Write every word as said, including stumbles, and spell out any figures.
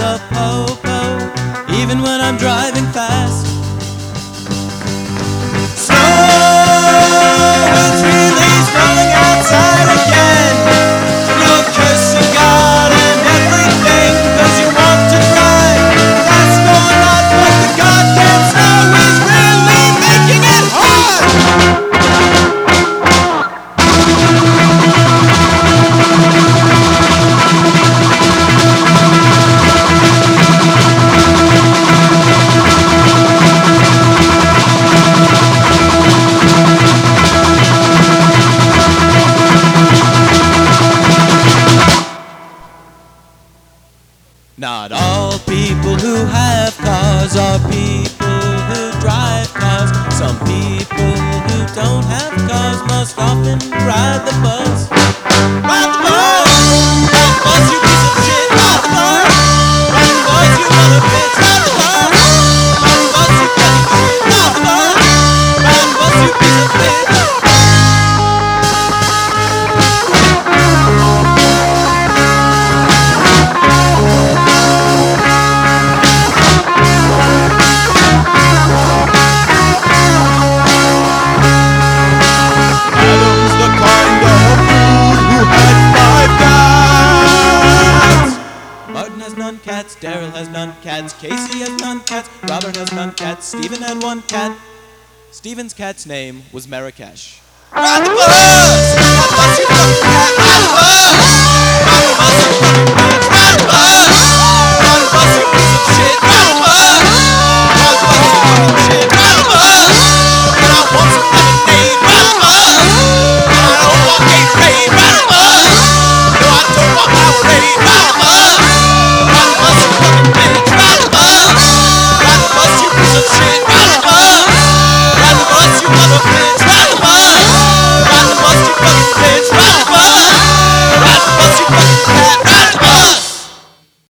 the po-po, even when I'm driving fast. Snow is really falling outside again. You're cursing God and everything, cause you want to drive fast or not, but the goddamn snow is really making it hard. Not all people who have cars are people who drive cars. Some people who don't have cars must often ride the bus. Ride the bus! Ride the bus, you piece of shit! Ride the bus! Ride the bus, you mother bitch! Ride the bus! Ride the bus, you bloody bitch! Ride the bus! Ride the bus, you piece of bitch! Martin has none cats, Daryl has none cats, Casey has none cats, Robert has none cats, Stephen had one cat. Stephen's cat's name was Marrakesh. Ride the bus!